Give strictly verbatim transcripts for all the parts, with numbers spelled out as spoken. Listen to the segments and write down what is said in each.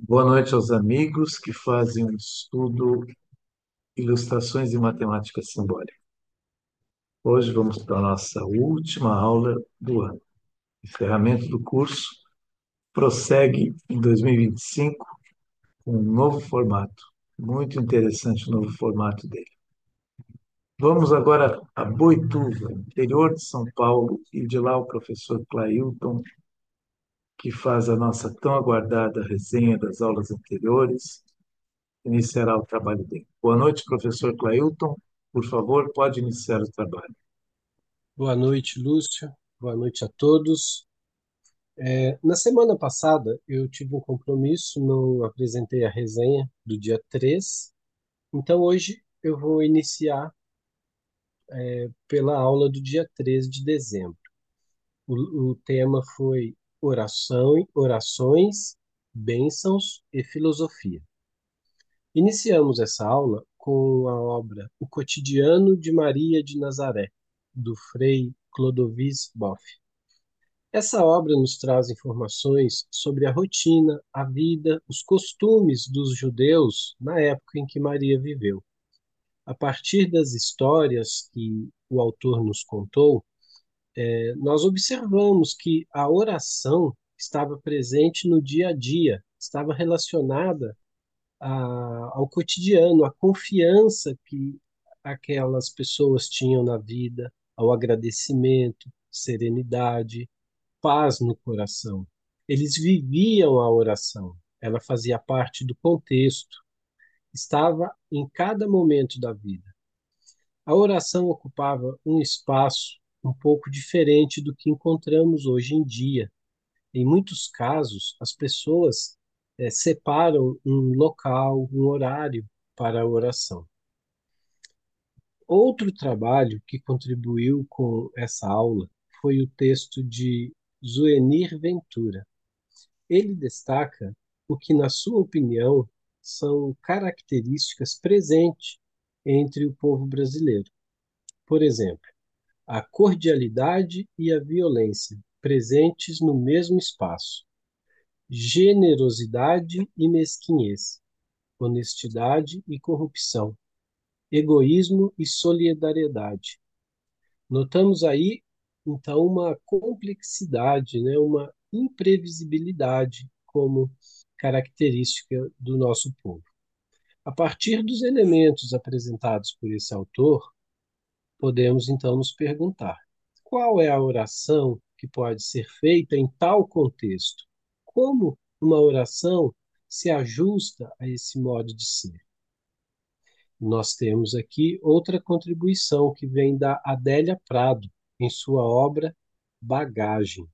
Boa noite aos amigos que fazem um estudo Ilustrações em Matemática Simbólica. Hoje vamos para a nossa última aula do ano. Encerramento do curso prossegue em dois mil e vinte e cinco com um novo formato. Muito interessante o novo formato dele. Vamos agora a Boituva, interior de São Paulo, e de lá o professor Clailton, que faz a nossa tão aguardada resenha das aulas anteriores, iniciará o trabalho dele. Boa noite, professor Clailton. Por favor, pode iniciar o trabalho. Boa noite, Lúcio. Boa noite a todos. É, na semana passada, eu tive um compromisso, não apresentei a resenha do dia três. Então hoje eu vou iniciar pela aula do dia três de dezembro. O, o tema foi oração, orações, bênçãos e filosofia. Iniciamos essa aula com a obra O Cotidiano de Maria de Nazaré, do Frei Clodovis Boff. Essa obra nos traz informações sobre a rotina, a vida, os costumes dos judeus na época em que Maria viveu. A partir das histórias que o autor nos contou, eh, nós observamos que a oração estava presente no dia a dia, estava relacionada a- ao cotidiano, à confiança que aquelas pessoas tinham na vida, ao agradecimento, serenidade, paz no coração. Eles viviam a oração, ela fazia parte do contexto, estava em cada momento da vida. A oração ocupava um espaço um pouco diferente do que encontramos hoje em dia. Em muitos casos, as pessoas eh, separam um local, um horário para a oração. Outro trabalho que contribuiu com essa aula foi o texto de Zuenir Ventura. Ele destaca o que, na sua opinião, são características presentes entre o povo brasileiro. Por exemplo, a cordialidade e a violência presentes no mesmo espaço, generosidade e mesquinhez, honestidade e corrupção, egoísmo e solidariedade. Notamos aí, então, uma complexidade, né, uma imprevisibilidade como característica do nosso povo. A partir dos elementos apresentados por esse autor, podemos então nos perguntar: qual é a oração que pode ser feita em tal contexto? Como uma oração se ajusta a esse modo de ser? Nós temos aqui outra contribuição que vem da Adélia Prado, em sua obra Bagagem.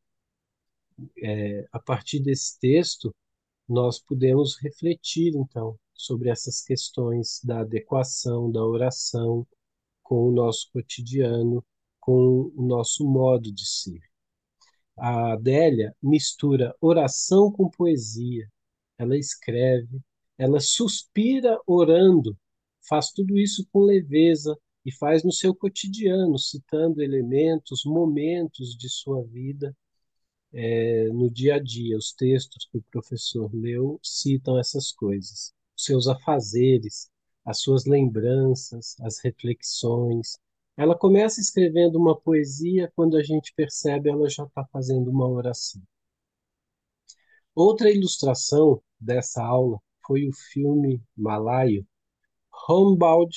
A partir desse texto, nós podemos refletir, então, sobre essas questões da adequação da oração com o nosso cotidiano, com o nosso modo de ser. A Adélia mistura oração com poesia. Ela escreve, ela suspira orando, faz tudo isso com leveza e faz no seu cotidiano, citando elementos, momentos de sua vida, eh, no dia a dia. Os textos que o professor leu citam essas coisas, os seus afazeres, as suas lembranças, as reflexões. Ela começa escrevendo uma poesia, quando a gente percebe, ela já está fazendo uma oração. Outra ilustração dessa aula foi o filme malaio Homebound,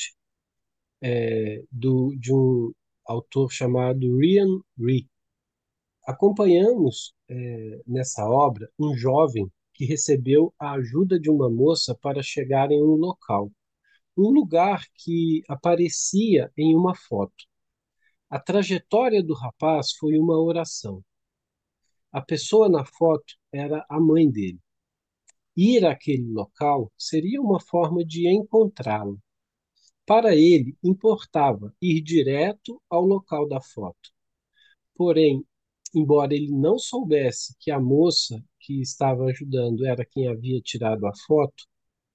é, do, de um autor chamado Ryan Ree. Acompanhamos é, nessa obra um jovem que recebeu a ajuda de uma moça para chegar em um local, um lugar que aparecia em uma foto. A trajetória do rapaz foi uma oração. A pessoa na foto era a mãe dele. Ir àquele local seria uma forma de encontrá-lo. Para ele, importava ir direto ao local da foto. Porém, embora ele não soubesse que a moça que estava ajudando era quem havia tirado a foto,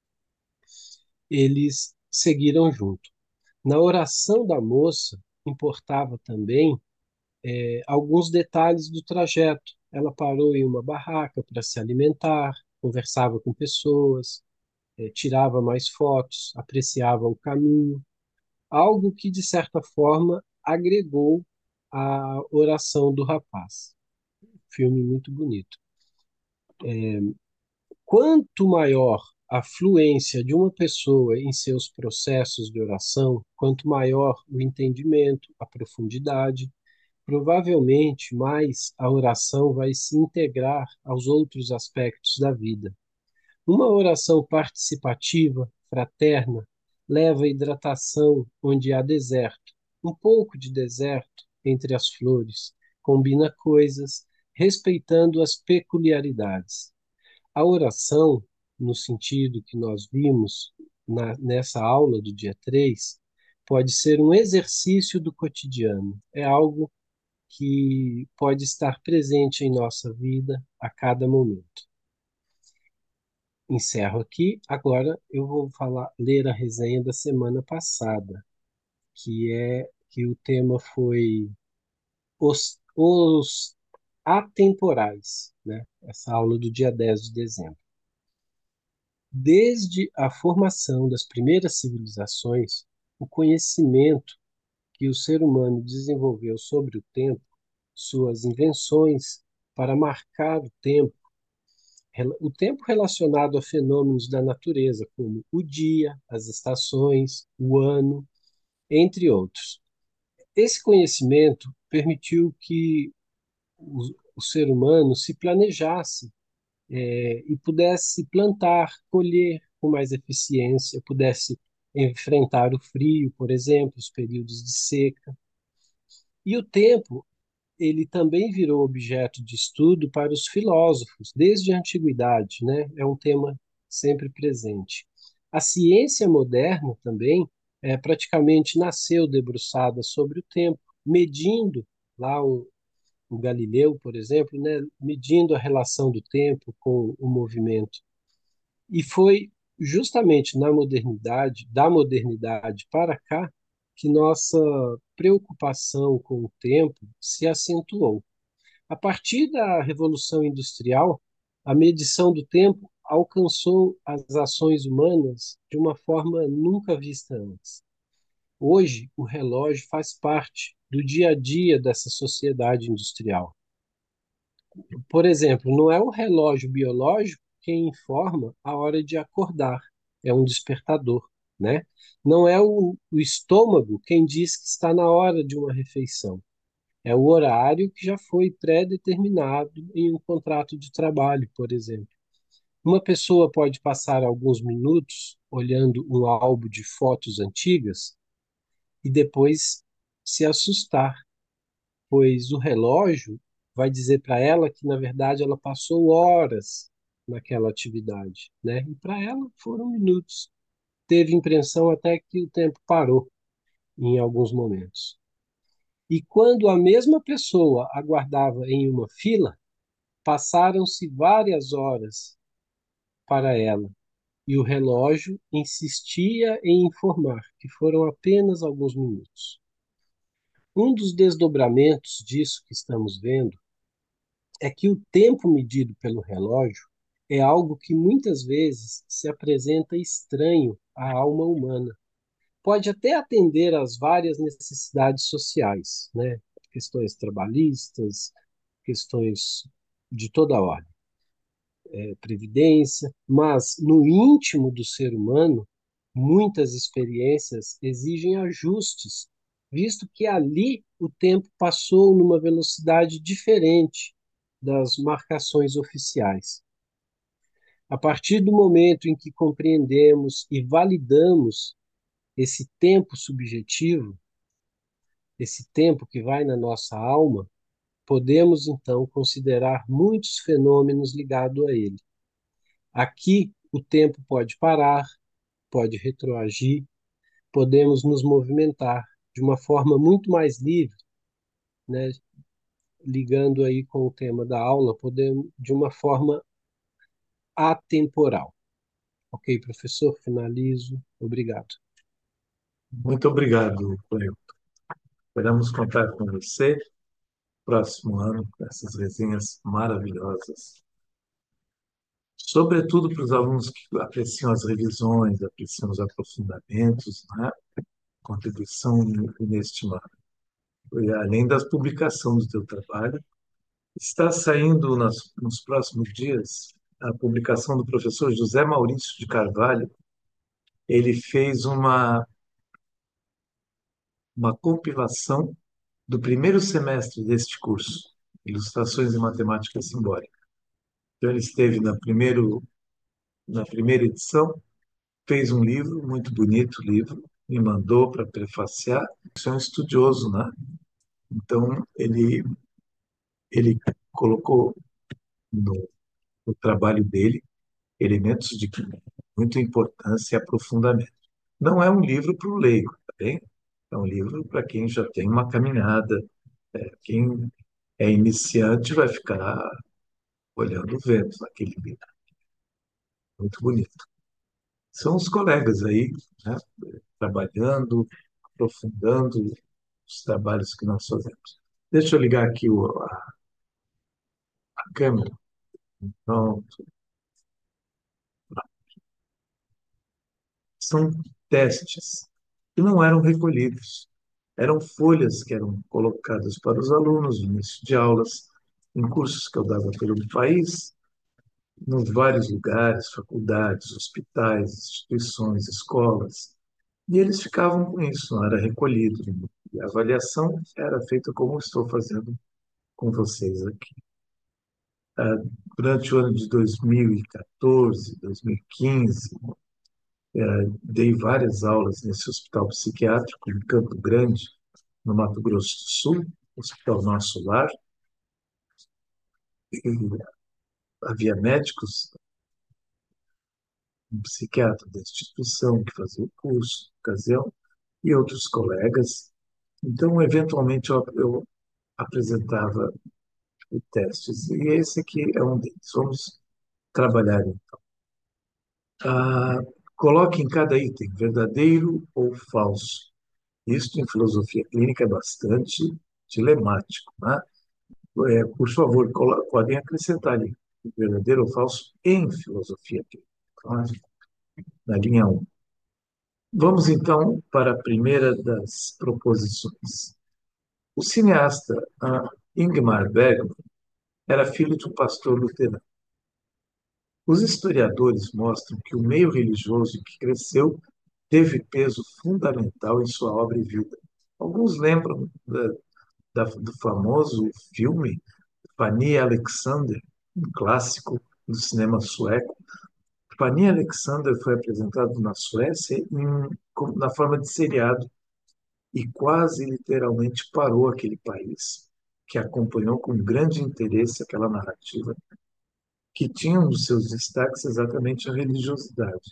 eles seguiram junto. Na oração da moça, importava também eh, alguns detalhes do trajeto. Ela parou em uma barraca para se alimentar, conversava com pessoas, eh, tirava mais fotos, apreciava o caminho, algo que, de certa forma, agregou à oração do rapaz. Filme muito bonito. Quanto maior a fluência de uma pessoa em seus processos de oração, quanto maior o entendimento, a profundidade, provavelmente mais a oração vai se integrar aos outros aspectos da vida. Uma oração participativa, fraterna, leva hidratação onde há deserto, um pouco de deserto entre as flores, combina coisas, respeitando as peculiaridades. A oração, no sentido que nós vimos na, nessa aula do dia três, pode ser um exercício do cotidiano. É algo que pode estar presente em nossa vida a cada momento. Encerro aqui. Agora eu vou falar, ler a resenha da semana passada, que é que o tema foi os, os atemporais, né? Essa aula do dia dez de dezembro. Desde a formação das primeiras civilizações, o conhecimento que o ser humano desenvolveu sobre o tempo, suas invenções para marcar o tempo, o tempo relacionado a fenômenos da natureza, como o dia, as estações, o ano, entre outros. Esse conhecimento permitiu que o, o ser humano se planejasse é, e pudesse plantar, colher com mais eficiência, pudesse enfrentar o frio, por exemplo, os períodos de seca. E o tempo, ele também virou objeto de estudo para os filósofos, desde a antiguidade, né? É um tema sempre presente. A ciência moderna também é, praticamente nasceu debruçada sobre o tempo, medindo lá o, o Galileu, por exemplo, né? Medindo a relação do tempo com o movimento. E foi justamente na modernidade, da modernidade para cá, que nossa preocupação com o tempo se acentuou. A partir da Revolução Industrial, a medição do tempo alcançou as ações humanas de uma forma nunca vista antes. Hoje, o relógio faz parte do dia a dia dessa sociedade industrial. Por exemplo, não é o relógio biológico quem informa a hora de acordar, é um despertador, né? Não é o, o estômago quem diz que está na hora de uma refeição. É o horário que já foi pré-determinado em um contrato de trabalho, por exemplo. Uma pessoa pode passar alguns minutos olhando um álbum de fotos antigas e depois se assustar, pois o relógio vai dizer para ela que, na verdade, ela passou horas naquela atividade, né? E para ela foram minutos. Teve impressão até que o tempo parou em alguns momentos. E quando a mesma pessoa aguardava em uma fila, passaram-se várias horas para ela, e o relógio insistia em informar que foram apenas alguns minutos. Um dos desdobramentos disso que estamos vendo é que o tempo medido pelo relógio é algo que muitas vezes se apresenta estranho à alma humana. Pode até atender às várias necessidades sociais, né? Questões trabalhistas, questões de toda a ordem, é, previdência, mas no íntimo do ser humano, muitas experiências exigem ajustes, visto que ali o tempo passou numa velocidade diferente das marcações oficiais. A partir do momento em que compreendemos e validamos esse tempo subjetivo, esse tempo que vai na nossa alma, podemos então considerar muitos fenômenos ligados a ele. Aqui, o tempo pode parar, pode retroagir, podemos nos movimentar de uma forma muito mais livre, né? Ligando aí com o tema da aula, podemos de uma forma atemporal. Ok, professor, finalizo. Obrigado. Muito obrigado, Cleo. Esperamos contar com você próximo ano com essas resenhas maravilhosas. sobretudo para os alunos que apreciam as revisões, apreciam os aprofundamentos, né? Contribuição inestimável. E, além da publicação do teu trabalho, está saindo nas, nos próximos dias a publicação do professor José Maurício de Carvalho. Ele fez uma, uma compilação do primeiro semestre deste curso, Ilustrações em Matemática Simbólica. Então, ele esteve na, primeiro, na primeira edição, fez um livro, muito bonito livro, me mandou para prefaciar. Isso é um estudioso, né? Então, ele, ele colocou no, no trabalho dele elementos de muita importância e aprofundamento. Não é um livro para o leigo, tá bem? É um livro para quem já tem uma caminhada. É, quem é iniciante vai ficar olhando o vento naquele livro. Muito bonito. São os colegas aí, né, trabalhando, aprofundando os trabalhos que nós fazemos. Deixa eu ligar aqui o, a, a câmera. Pronto. São testes que não eram recolhidos. Eram folhas que eram colocadas para os alunos no início de aulas, em cursos que eu dava pelo país, em vários lugares, faculdades, hospitais, instituições, escolas. E eles ficavam com isso, não era recolhido. E a avaliação era feita como estou fazendo com vocês aqui. Ah, durante o ano de dois mil e quatorze, dois mil e quinze, dei várias aulas nesse hospital psiquiátrico em Campo Grande, no Mato Grosso do Sul, Hospital Nosso Lar, e havia médicos, um psiquiatra da instituição que fazia o curso, na ocasião, e outros colegas. Então, eventualmente, eu, eu apresentava testes, e esse aqui é um deles. Vamos trabalhar então. Ah, coloque em cada item verdadeiro ou falso. Isto, em filosofia clínica, é bastante dilemático, né? É, por favor, podem acrescentar ali verdadeiro ou falso em filosofia clínica. Então, na linha um. Vamos então para a primeira das proposições. O cineasta ah, Ingmar Bergman era filho de um pastor luterano. Os historiadores mostram que o meio religioso em que cresceu teve peso fundamental em sua obra e vida. Alguns lembram da, da, do famoso filme Fanny e Alexander, um clássico do cinema sueco. Fanny e Alexander foi apresentado na Suécia em, na forma de seriado e quase literalmente parou aquele país, que acompanhou com grande interesse aquela narrativa, que tinha um dos seus destaques exatamente a religiosidade.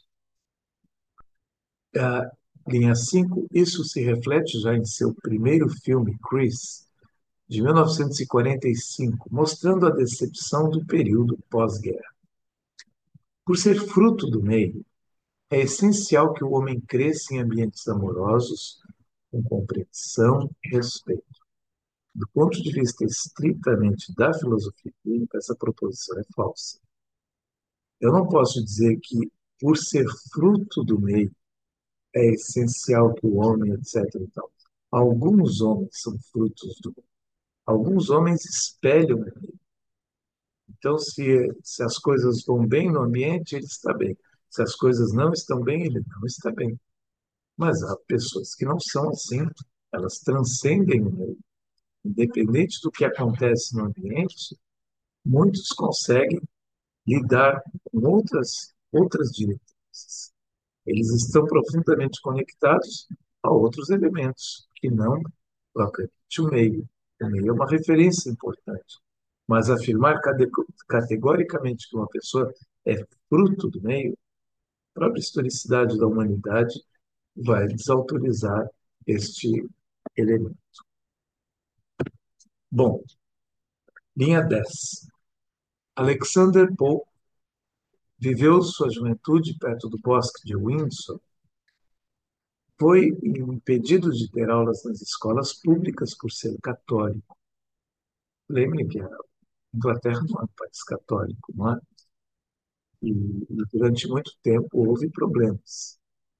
A linha cinco, isso se reflete já em seu primeiro filme, Chris, de mil novecentos e quarenta e cinco, mostrando a decepção do período pós-guerra. Por ser fruto do meio, é essencial que o homem cresça em ambientes amorosos, com compreensão e respeito. Do ponto de vista estritamente da filosofia clínica, essa proposição é falsa. Eu não posso dizer que, por ser fruto do meio, é essencial que o homem, etcétera. Então, alguns homens são frutos do meio. Alguns homens espelham o meio. Então, se, se as coisas vão bem no ambiente, ele está bem. Se as coisas não estão bem, ele não está bem. Mas há pessoas que não são assim, elas transcendem o meio. Independente do que acontece no ambiente, muitos conseguem lidar com outras, outras diretrizes. Eles estão profundamente conectados a outros elementos que não propriamente o meio. O meio é uma referência importante, mas afirmar categoricamente que uma pessoa é fruto do meio, a própria historicidade da humanidade vai desautorizar este elemento. Bom, linha dez. Alexander Pope viveu sua juventude perto do bosque de Windsor. Foi impedido de ter aulas nas escolas públicas por ser católico. Lembre que a Inglaterra não é um país católico, não é? E, e durante muito tempo houve problemas.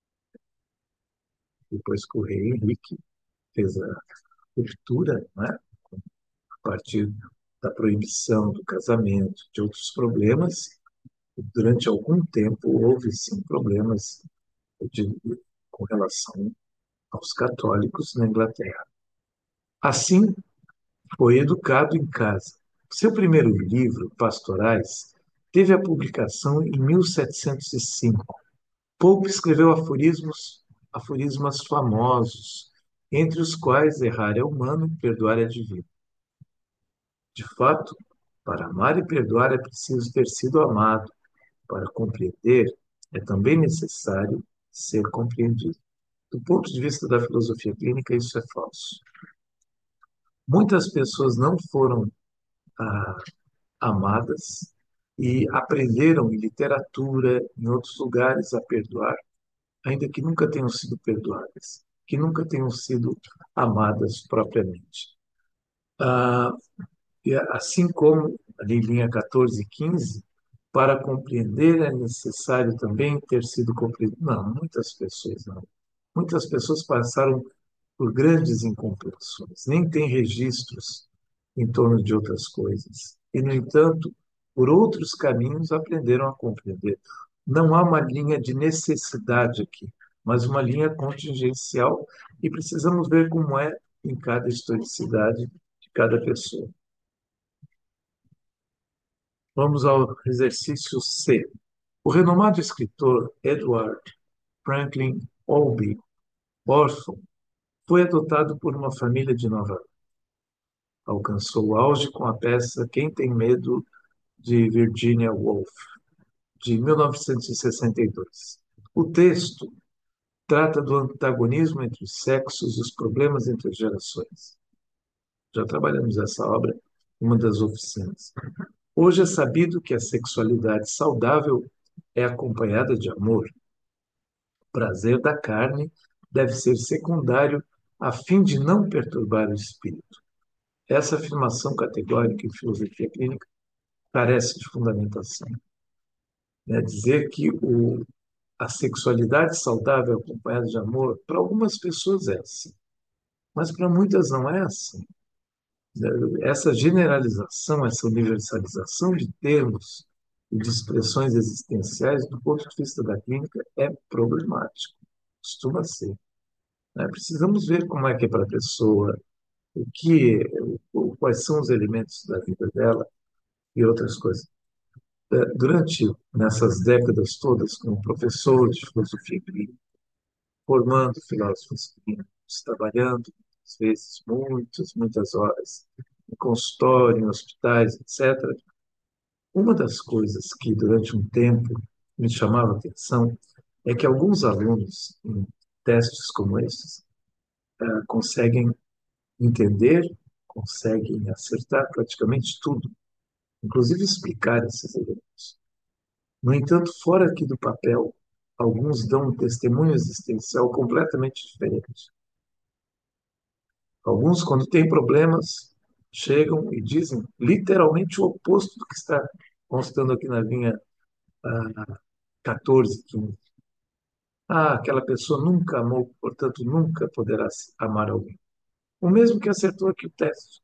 Depois que o rei Henrique fez a ruptura, né, a partir da proibição do casamento, de outros problemas, durante algum tempo houve sim problemas de, com relação aos católicos na Inglaterra. Assim, foi educado em casa. Seu primeiro livro, Pastorais, teve a publicação em mil setecentos e cinco. Pope escreveu aforismos, aforismas famosos, entre os quais errar é humano, perdoar é divino. De fato, para amar e perdoar é preciso ter sido amado. Para compreender, é também necessário ser compreendido. Do ponto de vista da filosofia clínica, isso é falso. Muitas pessoas não foram ah, amadas e aprenderam em literatura, em outros lugares, a perdoar, ainda que nunca tenham sido perdoadas, que nunca tenham sido amadas propriamente. Ah, e assim como ali em linha quatorze e quinze, para compreender é necessário também ter sido compreendido. Não, muitas pessoas não. Muitas pessoas passaram por grandes incompreensões, nem têm registros em torno de outras coisas. E, no entanto, por outros caminhos aprenderam a compreender. Não há uma linha de necessidade aqui, mas uma linha contingencial e precisamos ver como é em cada historicidade de cada pessoa. Vamos ao exercício C. O renomado escritor Edward Franklin Albee, órfão, foi adotado por uma família de Nova York. Alcançou o auge com a peça Quem Tem Medo, de Virginia Woolf, de mil novecentos e sessenta e dois. O texto trata do antagonismo entre os sexos e os problemas entre as gerações. Já trabalhamos essa obra em uma das oficinas. Hoje é sabido que a sexualidade saudável é acompanhada de amor. O prazer da carne deve ser secundário a fim de não perturbar o espírito. Essa afirmação categórica em filosofia clínica carece de fundamentação. É dizer que o, a sexualidade saudável acompanhada de amor, para algumas pessoas é assim, mas para muitas não é assim. Essa generalização, essa universalização de termos e de expressões existenciais, do ponto de vista da clínica, é problemático, costuma ser. Né? Precisamos ver como é que é para a pessoa, o que, o, quais são os elementos da vida dela e outras coisas. Durante nessas décadas todas, como professor de filosofia clínica, formando filósofos clínicos, trabalhando, às vezes, muitas, muitas horas em consultório, em hospitais, etcétera, uma das coisas que, durante um tempo, me chamava a atenção é que alguns alunos, em testes como esses, conseguem entender, conseguem acertar praticamente tudo, inclusive explicar esses elementos. No entanto, fora aqui do papel, alguns dão um testemunho existencial completamente diferente. Alguns, quando têm problemas, chegam e dizem literalmente o oposto do que está constando aqui na linha ah, quatorze, quinze. Ah, aquela pessoa nunca amou, portanto nunca poderá amar alguém. O mesmo que acertou aqui o teste.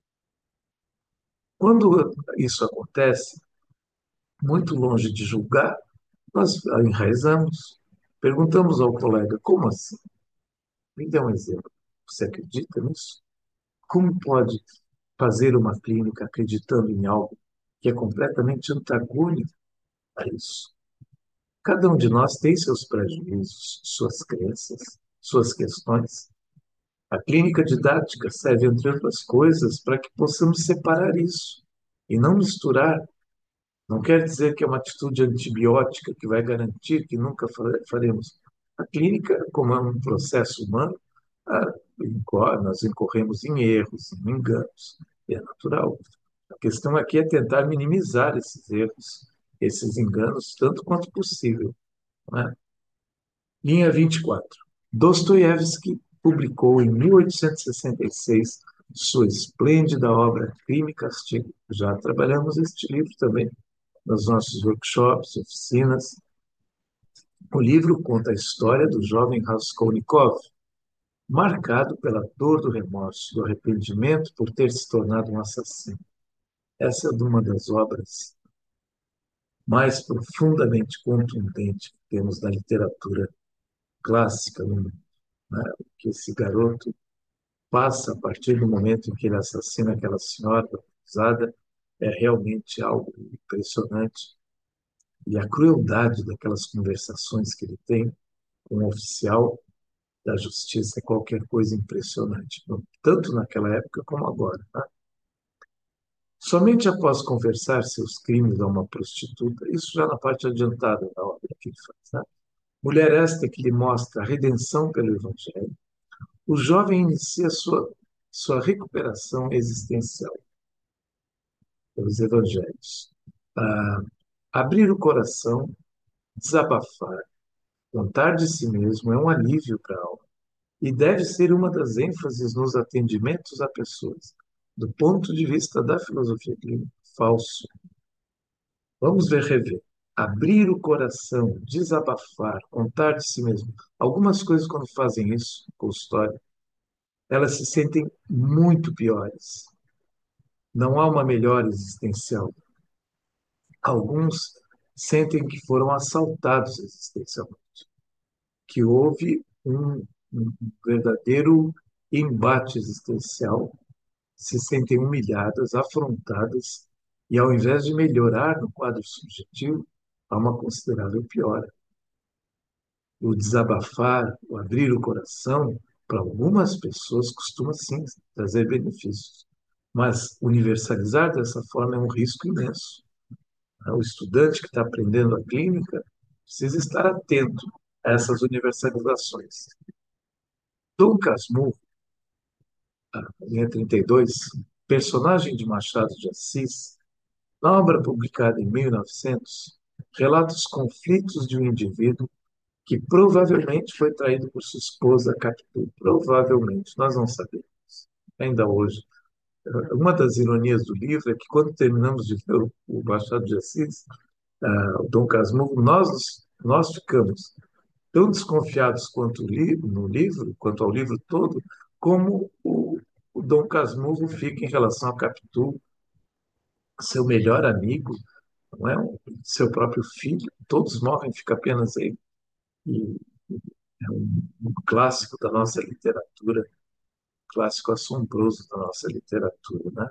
Quando isso acontece, muito longe de julgar, nós enraizamos, perguntamos ao colega, como assim? Me dê um exemplo. Você acredita nisso? Como pode fazer uma clínica acreditando em algo que é completamente antagônico a isso? Cada um de nós tem seus prejuízos, suas crenças, suas questões. A clínica didática serve, entre outras coisas, para que possamos separar isso e não misturar. Não quer dizer que é uma atitude antibiótica que vai garantir que nunca faremos. A clínica, como é um processo humano, ah, nós incorremos em erros, em enganos, e é natural. A questão aqui é tentar minimizar esses erros, esses enganos, tanto quanto possível. Né? Linha vinte e quatro. Dostoiévski publicou em mil oitocentos e sessenta e seis sua esplêndida obra Crime e Castigo. Já trabalhamos este livro também. nos nossos workshops, oficinas. O livro conta a história do jovem Raskolnikov, marcado pela dor do remorso, do arrependimento por ter se tornado um assassino. Essa é uma das obras mais profundamente contundentes que temos na literatura clássica no mundo, né? Que esse garoto passa a partir do momento em que ele assassina aquela senhora acusada é realmente algo impressionante. E a crueldade daquelas conversações que ele tem com um oficial da justiça é qualquer coisa impressionante, tanto naquela época como agora. Né? Somente após confessar seus crimes a uma prostituta, isso já na parte adiantada da obra que ele faz, né? Mulher esta que lhe mostra a redenção pelo Evangelho, o jovem inicia sua, sua recuperação existencial pelos Evangelhos. Ah, abrir o coração, desabafar, contar de si mesmo é um alívio para a alma e deve ser uma das ênfases nos atendimentos a pessoas. Do ponto de vista da filosofia clínica, falso. Vamos ver, rever. Abrir o coração, desabafar, contar de si mesmo. Algumas coisas, quando fazem isso, consultório, elas se sentem muito piores. Não há uma melhora existencial. Alguns sentem que foram assaltados existencialmente, que houve um, um verdadeiro embate existencial, se sentem humilhadas, afrontadas, e ao invés de melhorar no quadro subjetivo, há uma considerável piora. O desabafar, o abrir o coração, para algumas pessoas costuma sim trazer benefícios, mas universalizar dessa forma é um risco imenso. O estudante que está aprendendo a clínica precisa estar atento a essas universalizações. Dom Casmurro, linha trinta e dois, personagem de Machado de Assis, na obra publicada em mil e novecentos, relata os conflitos de um indivíduo que provavelmente foi traído por sua esposa Capitu. Provavelmente, nós não sabemos, ainda hoje. Uma das ironias do livro é que, quando terminamos de ler o Machado de Assis, uh, o Dom Casmurro, nós, nós ficamos tão desconfiados quanto o livro, no livro, quanto ao livro todo, como o, o Dom Casmurro fica em relação a Capitu, seu melhor amigo, não é? Seu próprio filho. Todos morrem, fica apenas ele. E é um, um clássico da nossa literatura, um clássico assombroso da nossa literatura, né?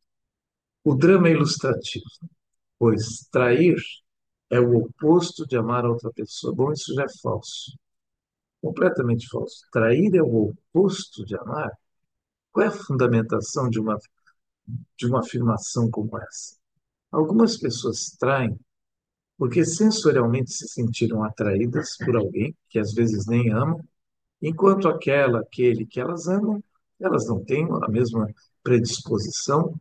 O drama é ilustrativo, pois trair é o oposto de amar a outra pessoa. Bom, isso já é falso, completamente falso. Trair é o oposto de amar? Qual é a fundamentação de uma, de uma afirmação como essa? Algumas pessoas traem porque sensorialmente se sentiram atraídas por alguém que às vezes nem amam, enquanto aquela, aquele que elas amam, elas não têm a mesma predisposição.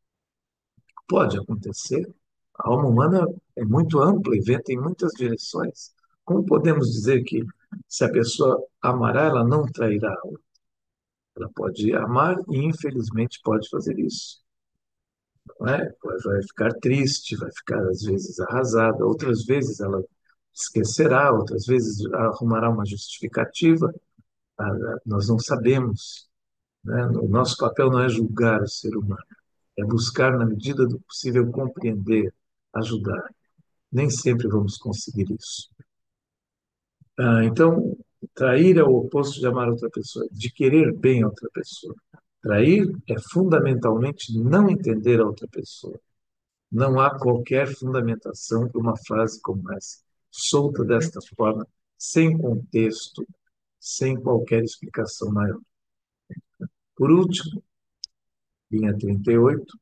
Pode acontecer. A alma humana é muito ampla e venta em muitas direções. Como podemos dizer que se a pessoa amará, ela não trairá a outra? Ela pode amar e, infelizmente, pode fazer isso. Não é? Vai ficar triste, vai ficar, às vezes, arrasada. Outras vezes ela esquecerá, outras vezes arrumará uma justificativa. Ah, nós não sabemos, né? O nosso papel não é julgar o ser humano, é buscar, na medida do possível, compreender, ajudar. Nem sempre vamos conseguir isso. Ah, então, trair é o oposto de amar outra pessoa, de querer bem a outra pessoa. Trair é fundamentalmente não entender a outra pessoa. Não há qualquer fundamentação para uma frase como essa, solta desta forma, sem contexto, sem qualquer explicação maior. Por último, linha trinta e oito,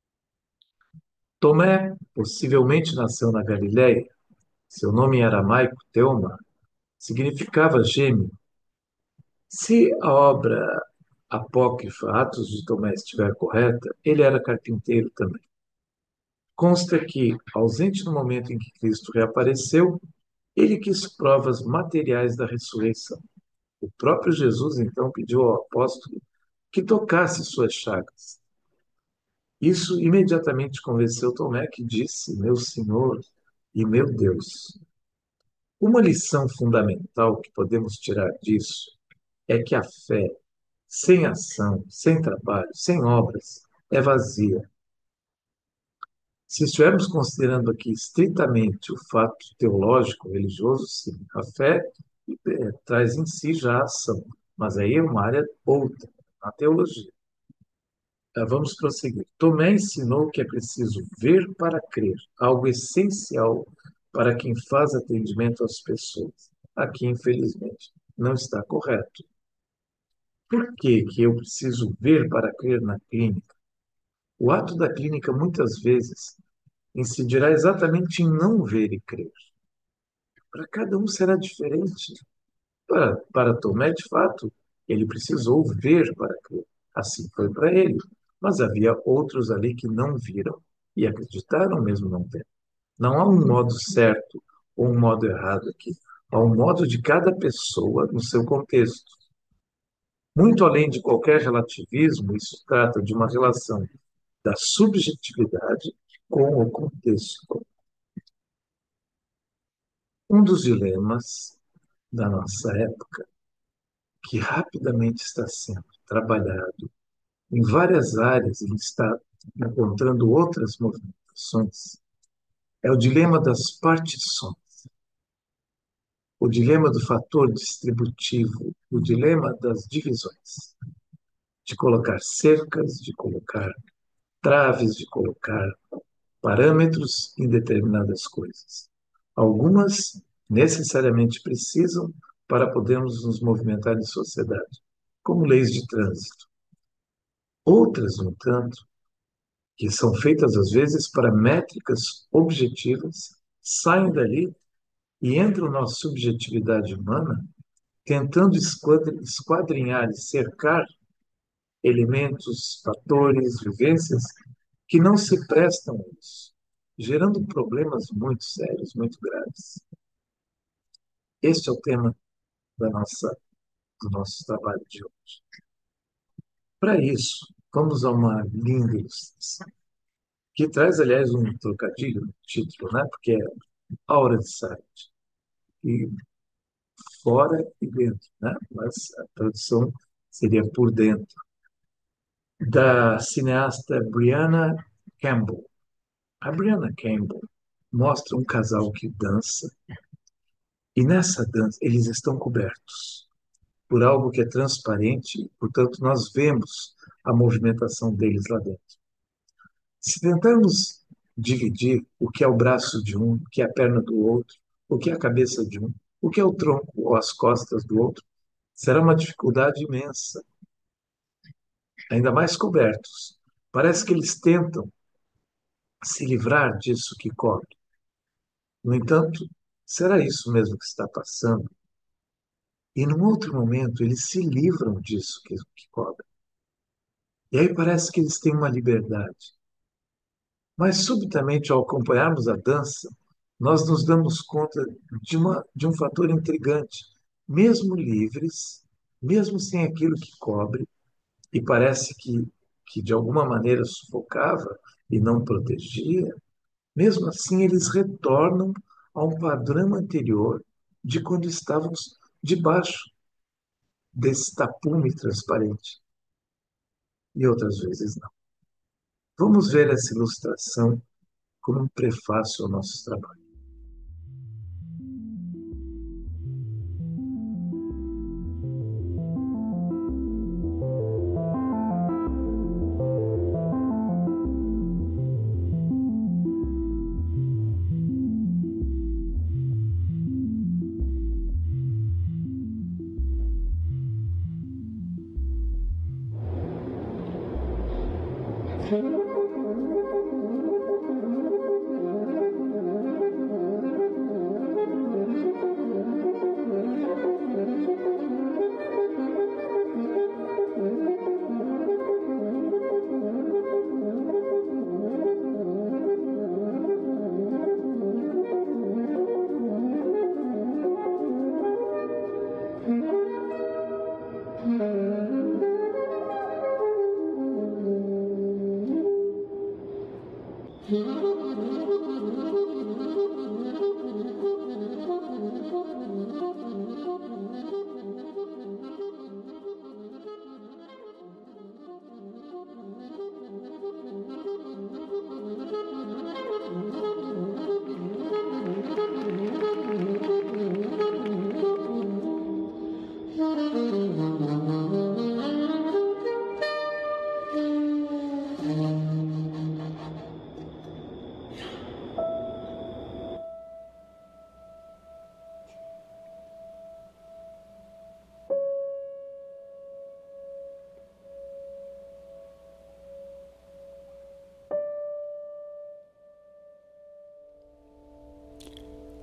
Tomé possivelmente nasceu na Galiléia. Seu nome em aramaico, Teoma, significava gêmeo. Se a obra apócrifa Atos de Tomé estiver correta, ele era carpinteiro também. Consta que, ausente no momento em que Cristo reapareceu, ele quis provas materiais da ressurreição. O próprio Jesus, então, pediu ao apóstolo que tocasse suas chagas. Isso imediatamente convenceu Tomé, que disse: Meu Senhor e meu Deus. Uma lição fundamental que podemos tirar disso é que a fé, sem ação, sem trabalho, sem obras, é vazia. Se estivermos considerando aqui estritamente o fato teológico, religioso, sim, a fé eh, traz em si já a ação, mas aí é uma área outra, a teologia. Ah, vamos prosseguir. Tomé ensinou que é preciso ver para crer, algo essencial para quem faz atendimento às pessoas. Aqui, infelizmente, não está correto. Por que que eu preciso ver para crer na clínica? O ato da clínica, muitas vezes, incidirá exatamente em não ver e crer. Para cada um será diferente. Para, para Tomé, de fato, ele precisou ver para crer. Assim foi para ele. Mas havia outros ali que não viram e acreditaram mesmo não ter. Não há um modo certo ou um modo errado aqui. Há um modo de cada pessoa no seu contexto. Muito além de qualquer relativismo, isso trata de uma relação da subjetividade com o contexto. Um dos dilemas da nossa época, que rapidamente está sendo trabalhado em várias áreas e está encontrando outras movimentações, é o dilema das partições, o dilema do fator distributivo, o dilema das divisões, de colocar cercas, de colocar traves, de colocar parâmetros em determinadas coisas. Algumas necessariamente precisam para podermos nos movimentar em sociedade, como leis de trânsito. Outras, no entanto, que são feitas às vezes para métricas objetivas, saem dali e entram na subjetividade humana, tentando esquadrinhar e cercar elementos, fatores, vivências que não se prestam a isso, gerando problemas muito sérios, muito graves. Este é o tema da nossa, do nosso trabalho de hoje. Para isso, vamos a uma linda ilustração, que traz, aliás, um trocadilho no título, né? Porque é Aura de Sight, e fora e dentro, né? Mas a tradução seria por dentro, da cineasta Brianna Campbell. A Brianna Campbell mostra um casal que dança, e nessa dança eles estão cobertos por algo que é transparente, portanto, nós vemos a movimentação deles lá dentro. Se tentarmos dividir o que é o braço de um, o que é a perna do outro, o que é a cabeça de um, o que é o tronco ou as costas do outro, será uma dificuldade imensa, ainda mais cobertos. Parece que eles tentam se livrar disso que cobre. No entanto, será isso mesmo que está passando? E num outro momento, eles se livram disso que, que cobre. E aí parece que eles têm uma liberdade. Mas, subitamente, ao acompanharmos a dança, nós nos damos conta de, uma, de um fator intrigante. Mesmo livres, mesmo sem aquilo que cobre, e parece que, que de alguma maneira sufocava e não protegia, mesmo assim eles retornam a um padrão anterior de quando estávamos debaixo desse tapume transparente. E outras vezes não. Vamos ver essa ilustração como um prefácio ao nosso trabalho.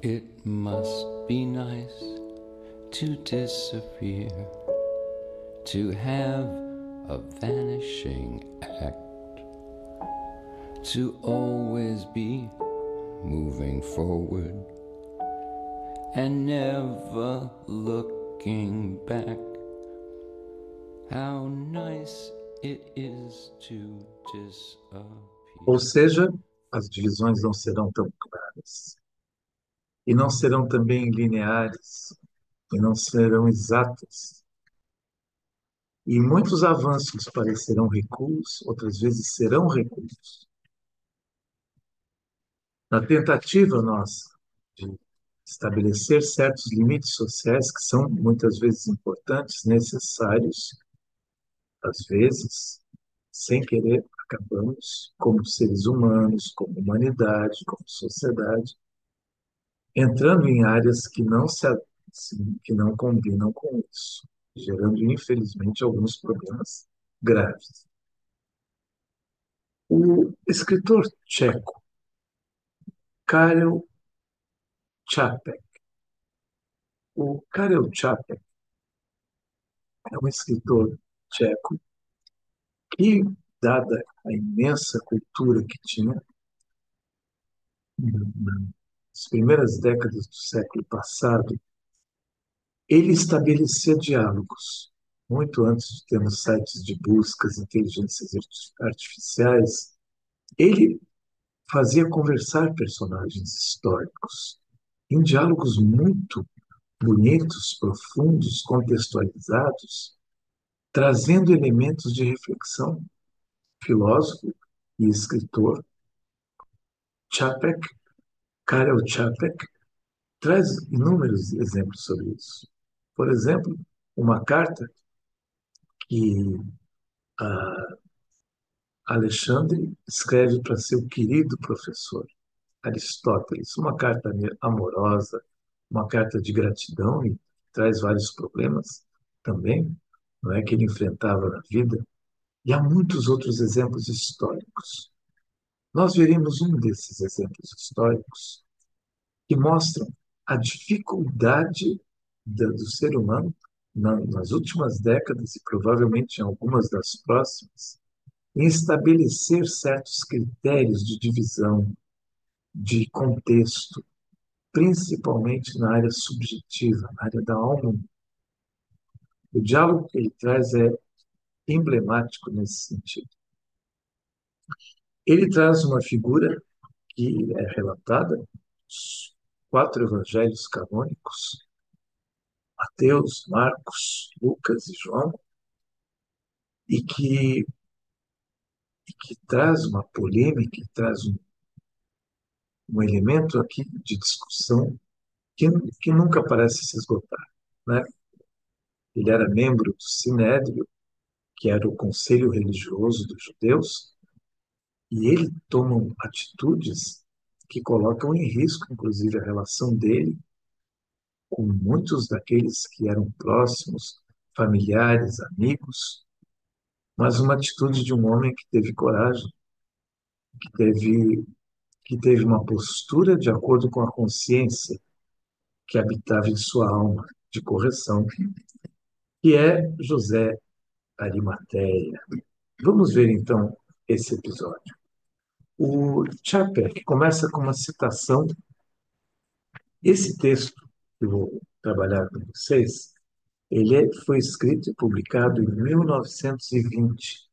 It must be nice to disappear, to have a vanishing act, to always be moving forward and never looking back. How nice it is to Ou disappear. seja, as divisões não serão tão claras e não serão também lineares e não serão exatas. E muitos avanços parecerão recuos, outras vezes serão recuos. Na tentativa nossa de estabelecer certos limites sociais que são muitas vezes importantes, necessários, às vezes, sem querer, acabamos, como seres humanos, como humanidade, como sociedade, entrando em áreas que não se, assim, que não combinam com isso, gerando, infelizmente, alguns problemas graves. O escritor tcheco Karel Čapek, o Karel Čapek é um escritor tcheco que, dada a imensa cultura que tinha, nas primeiras décadas do século passado, ele estabelecia diálogos. Muito antes de termos sites de buscas, inteligências artificiais, ele fazia conversar personagens históricos em diálogos muito bonitos, profundos, contextualizados, trazendo elementos de reflexão. Filósofo e escritor Čapek, Karel Čapek, traz inúmeros exemplos sobre isso. Por exemplo, uma carta que a Alexandre escreve para seu querido professor Aristóteles, uma carta amorosa, uma carta de gratidão e traz vários problemas também, não é, que ele enfrentava na vida. E há muitos outros exemplos históricos. Nós veremos um desses exemplos históricos que mostram a dificuldade do ser humano nas últimas décadas e provavelmente em algumas das próximas, em estabelecer certos critérios de divisão, de contexto, principalmente na área subjetiva, na área da alma. O diálogo que ele traz é emblemático nesse sentido. Ele traz uma figura que é relatada nos quatro evangelhos canônicos, Mateus, Marcos, Lucas e João, e que, e que traz uma polêmica, e traz um, um elemento aqui de discussão que, que nunca parece se esgotar, né? Ele era membro do Sinédrio, que era o conselho religioso dos judeus, e ele toma atitudes que colocam em risco, inclusive, a relação dele com muitos daqueles que eram próximos, familiares, amigos, mas uma atitude de um homem que teve coragem, que teve, que teve uma postura de acordo com a consciência que habitava em sua alma de correção, que é José Arimateia. Vamos ver então esse episódio. O Čapek começa com uma citação. Esse texto que eu vou trabalhar com vocês, ele é, foi escrito e publicado em mil novecentos e vinte,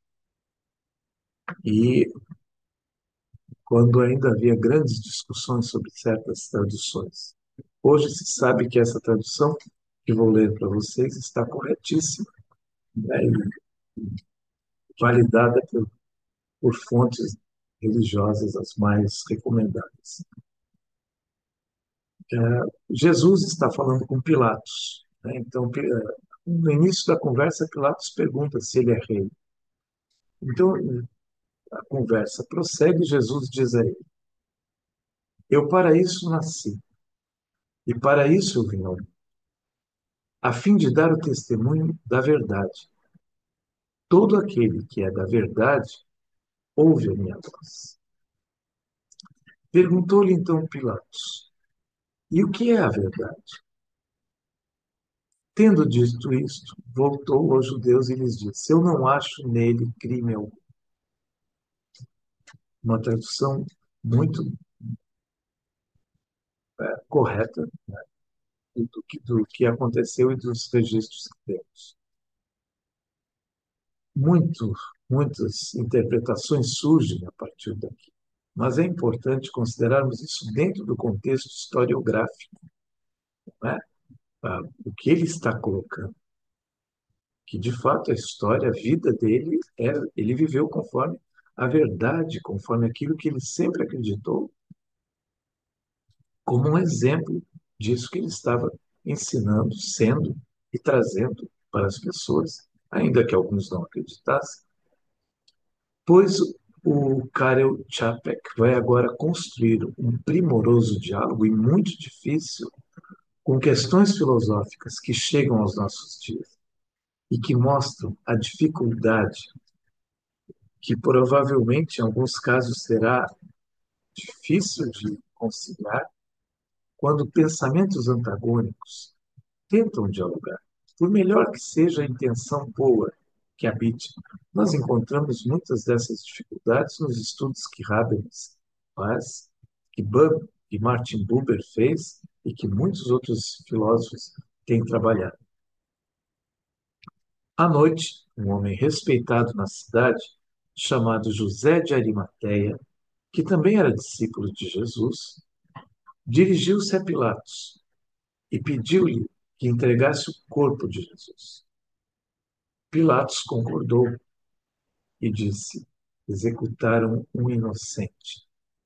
e quando ainda havia grandes discussões sobre certas traduções. Hoje se sabe que essa tradução que vou ler para vocês está corretíssima, né, e validada por, por fontes religiosas as mais recomendadas. É, Jesus está falando com Pilatos, né? Então, no início da conversa, Pilatos pergunta se ele é rei. Então, a conversa prossegue, Jesus diz a ele: eu para isso nasci, e para isso eu vim ao mundo, a fim de dar o testemunho da verdade. Todo aquele que é da verdade ouve a minha voz. Perguntou-lhe então Pilatos: E o que é a verdade? Tendo dito isto, voltou aos judeus e lhes disse: Eu não acho nele crime algum. Uma tradução muito é, correta do que, do que aconteceu e dos registros que temos. Muito, muitas interpretações surgem a partir daqui, mas é importante considerarmos isso dentro do contexto historiográfico, né? Ah, o que ele está colocando, que de fato a história, a vida dele, é, ele viveu conforme a verdade, conforme aquilo que ele sempre acreditou, como um exemplo disso que ele estava ensinando, sendo e trazendo para as pessoas, ainda que alguns não acreditassem. Pois o Karel Čapek vai agora construir um primoroso diálogo e muito difícil com questões filosóficas que chegam aos nossos dias e que mostram a dificuldade que provavelmente em alguns casos será difícil de conciliar quando pensamentos antagônicos tentam dialogar. Por melhor que seja a intenção boa que habite, nós encontramos muitas dessas dificuldades nos estudos que Habermas faz, que, Bub, que Martin Buber fez e que muitos outros filósofos têm trabalhado. À noite, um homem respeitado na cidade, chamado José de Arimateia, que também era discípulo de Jesus, dirigiu-se a Pilatos e pediu-lhe que entregasse o corpo de Jesus. Pilatos concordou e disse: executaram um inocente.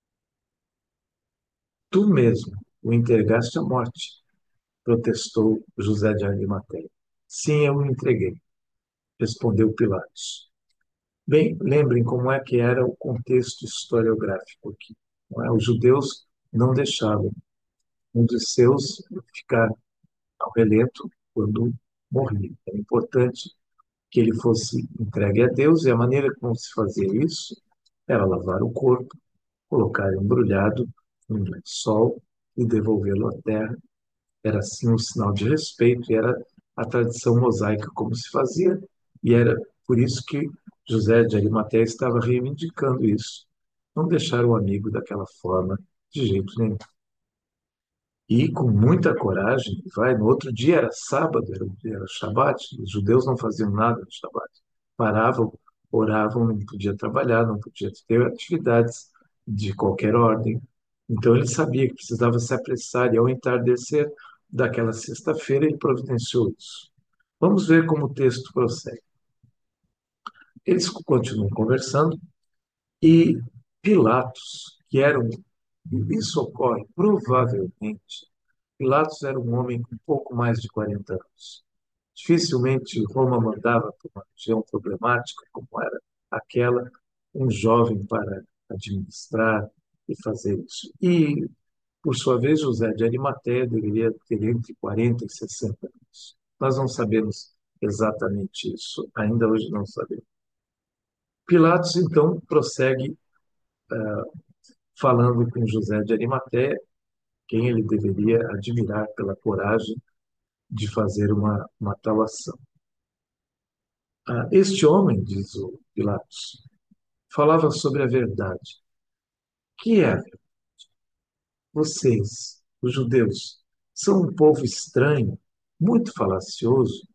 Tu mesmo o entregaste à morte, protestou José de Arimateia. Sim, eu o entreguei, respondeu Pilatos. Bem, lembrem como é que era o contexto historiográfico aqui. Não é? Os judeus não deixavam um dos seus ficar ao relento quando morria. Era importante que ele fosse entregue a Deus, e a maneira como se fazia isso era lavar o corpo, colocar embrulhado em um lençol e devolvê-lo à terra. Era assim um sinal de respeito, e era a tradição mosaica como se fazia, e era por isso que José de Arimateia estava reivindicando isso. Não deixar o amigo daquela forma de jeito nenhum. E com muita coragem, vai, no outro dia era sábado, era, era Shabat, os judeus não faziam nada no Shabat. Paravam, oravam, não podia trabalhar, não podia ter atividades de qualquer ordem. Então ele sabia que precisava se apressar, e ao entardecer daquela sexta-feira ele providenciou isso. Vamos ver como o texto prossegue. Eles continuam conversando e Pilatos, que era um, isso ocorre provavelmente, Pilatos era um homem com pouco mais de quarenta anos. Dificilmente Roma mandava para uma região problemática como era aquela um jovem para administrar e fazer isso. E, por sua vez, José de Arimateia deveria ter entre quarenta e sessenta anos. Nós não sabemos exatamente isso, ainda hoje não sabemos. Pilatos, então, prossegue falando com José de Arimateia, quem ele deveria admirar pela coragem de fazer uma, uma tal ação. Ah, este homem, diz o Pilatos, falava sobre a verdade. Que é a verdade? Vocês, os judeus, são um povo estranho, muito falacioso.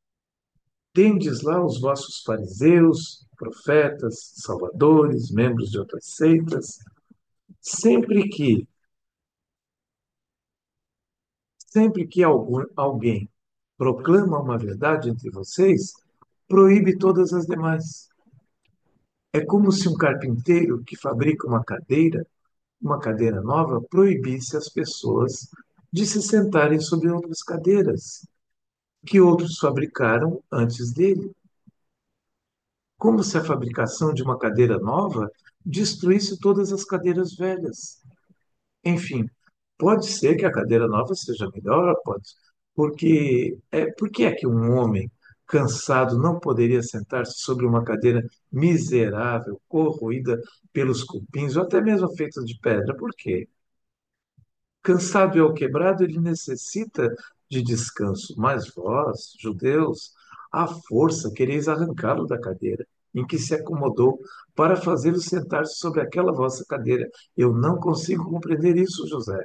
Tendes lá os vossos fariseus, profetas, salvadores, membros de outras seitas. Sempre que, sempre que algum, alguém proclama uma verdade entre vocês, proíbe todas as demais. É como se um carpinteiro que fabrica uma cadeira, uma cadeira nova, proibisse as pessoas de se sentarem sobre outras cadeiras que outros fabricaram antes dele. Como se a fabricação de uma cadeira nova destruísse todas as cadeiras velhas. Enfim, pode ser que a cadeira nova seja melhor, pode, porque é, por que é que um homem cansado não poderia sentar-se sobre uma cadeira miserável, corroída pelos cupins, ou até mesmo feita de pedra? Por quê? Cansado e alquebrado, ele necessita de descanso. Mas vós, judeus, à força quereis arrancá-lo da cadeira em que se acomodou para fazê-lo sentar-se sobre aquela vossa cadeira. Eu não consigo compreender isso, José.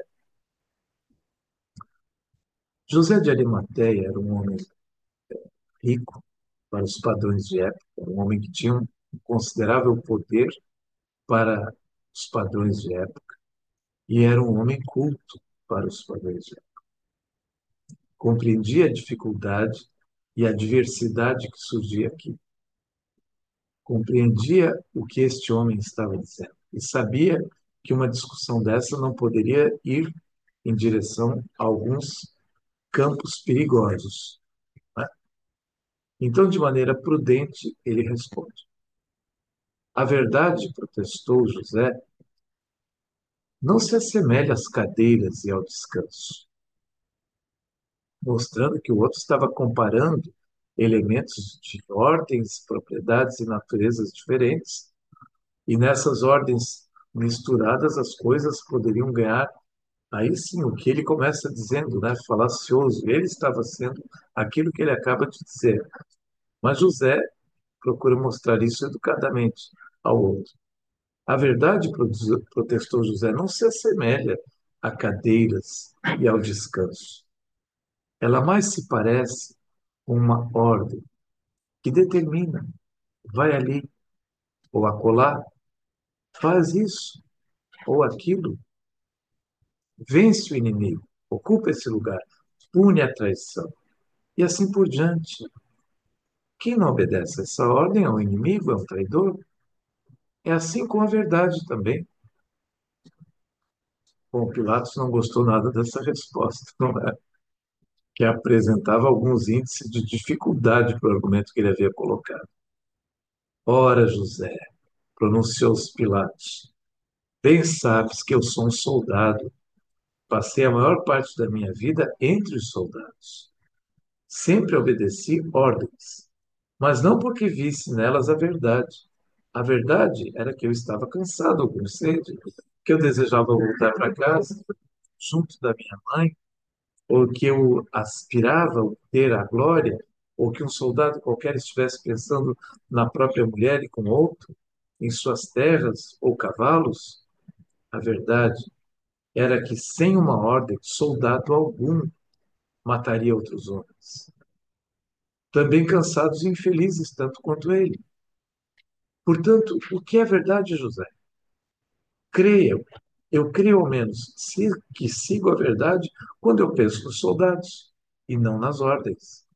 José de Arimateia era um homem rico para os padrões de época, um homem que tinha um considerável poder para os padrões de época e era um homem culto para os padrões de época. Compreendia a dificuldade e a diversidade que surgia aqui. Compreendia o que este homem estava dizendo e sabia que uma discussão dessa não poderia ir em direção a alguns campos perigosos, né? Então, de maneira prudente, ele responde. A verdade, protestou José, não se assemelha às cadeiras e ao descanso, mostrando que o outro estava comparando elementos de ordens, propriedades e naturezas diferentes, e nessas ordens misturadas as coisas poderiam ganhar, aí sim, o que ele começa dizendo, né, falacioso. Ele estava sendo aquilo que ele acaba de dizer, mas José procura mostrar isso educadamente ao outro. A verdade, protestou José, não se assemelha a cadeiras e ao descanso. Ela mais se parece com uma ordem que determina, vai ali ou acolá, faz isso ou aquilo, vence o inimigo, ocupa esse lugar, pune a traição e assim por diante. Quem não obedece a essa ordem é um inimigo, é um traidor. É assim com a verdade também. Bom, Pilatos não gostou nada dessa resposta, não é? Que apresentava alguns índices de dificuldade para o argumento que ele havia colocado. Ora, José, pronunciou-se Pilatos, bem sabes que eu sou um soldado. Passei a maior parte da minha vida entre os soldados. Sempre obedeci ordens, mas não porque visse nelas a verdade. A verdade era que eu estava cansado, com sede, que eu desejava voltar para casa, junto da minha mãe, ou que eu aspirava a ter a glória, ou que um soldado qualquer estivesse pensando na própria mulher e com outro, em suas terras ou cavalos. A verdade era que, sem uma ordem, soldado algum mataria outros homens, também cansados e infelizes, tanto quanto ele. Portanto, o que é verdade, José? Creia, eu creio ao menos que sigo a verdade quando eu penso nos soldados e não nas ordens.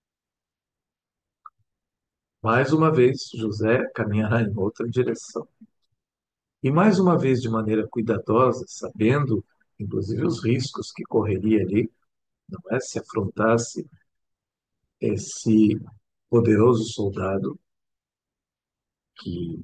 Mais uma vez, José caminhará em outra direção. E mais uma vez, de maneira cuidadosa, sabendo, inclusive, os riscos que correria ali, não é? Se afrontasse esse poderoso soldado que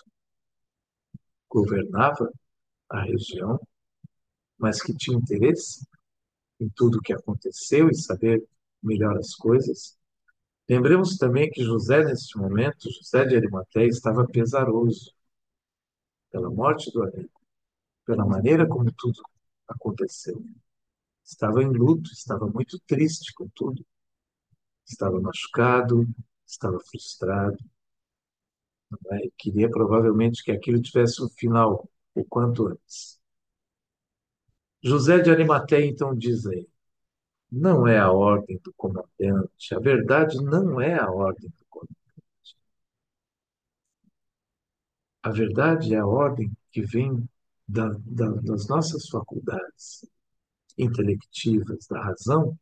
governava a região, mas que tinha interesse em tudo o que aconteceu e saber melhor as coisas. Lembremos também que José, neste momento, José de Arimateia, estava pesaroso pela morte do amigo, pela maneira como tudo aconteceu. Estava em luto, estava muito triste com tudo. Estava machucado, estava frustrado, né? E queria provavelmente que aquilo tivesse um final o quanto antes. José de Arimateia então diz aí, não é a ordem do comandante, a verdade não é a ordem do comandante. A verdade é a ordem que vem da, da, das nossas faculdades intelectivas, da razão.